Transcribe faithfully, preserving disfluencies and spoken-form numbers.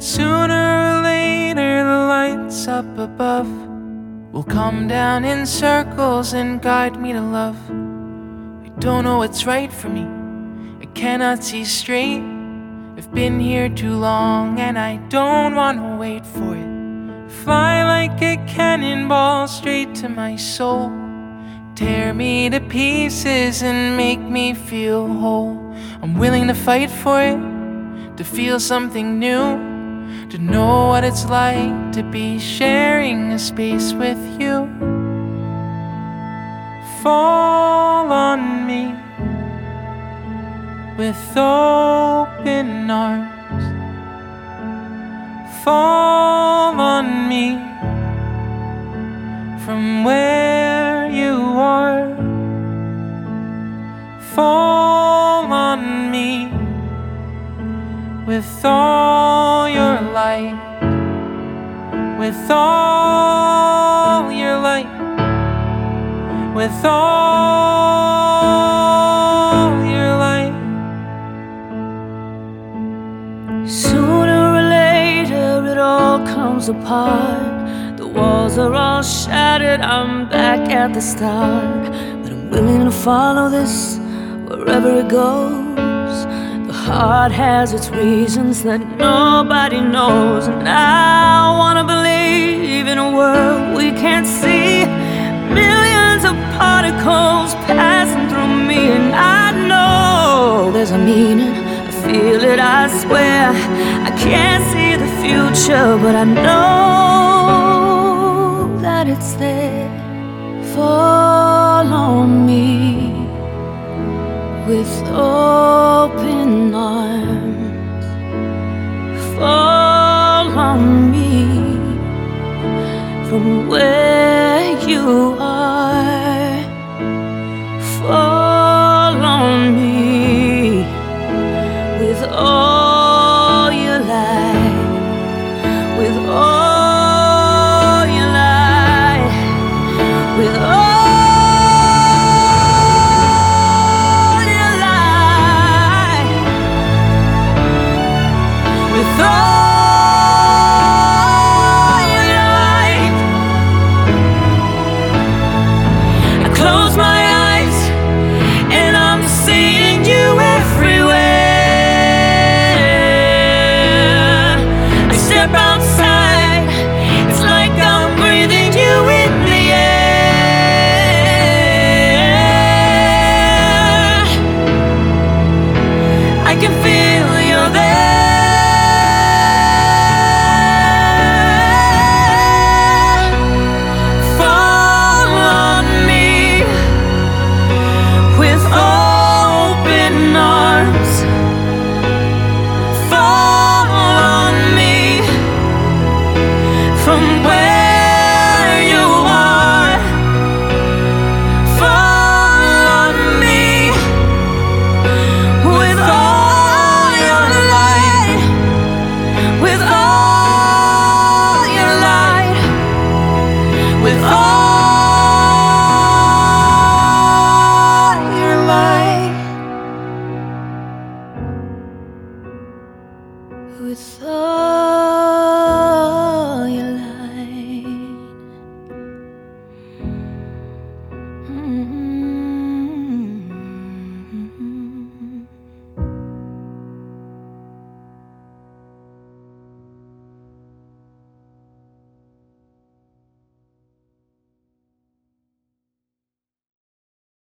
Sooner or later, the lights up above will come down in circles and guide me to love. I don't know what's right for me, I cannot see straight. I've been here too long and I don't wanna wait for it. Fly like a cannonball straight to my soul. Tear me to pieces and make me feel whole. I'm willing to fight for it, to feel something new, to know what it's like to be sharing a space with you. Fall on me with open arms. Fall on me from where you are. Fall on me with all your light, with all your light, with all your light. Sooner or later it all comes apart. The walls are all shattered, I'm back at the start. But I'm willing to follow this wherever it goes. The heart has its reasons that nobody knows. And I wanna believe in a world we can't see. Millions of particles passing through me, and I know there's a meaning. I feel it, I swear. I can't see the future, but I know that it's there. Fall on me with open arms. Fall on me from where you are. Fall on me with all your light, with all your light, with all your light, with all your light. I close my eyes and I'm seeing you everywhere. I step outside, it's like I'm breathing you in the air. I can feel you're there. Fall on me with open arms. Fall on me from where you are. Fall on me with all your light, with all your light, with all your light, with all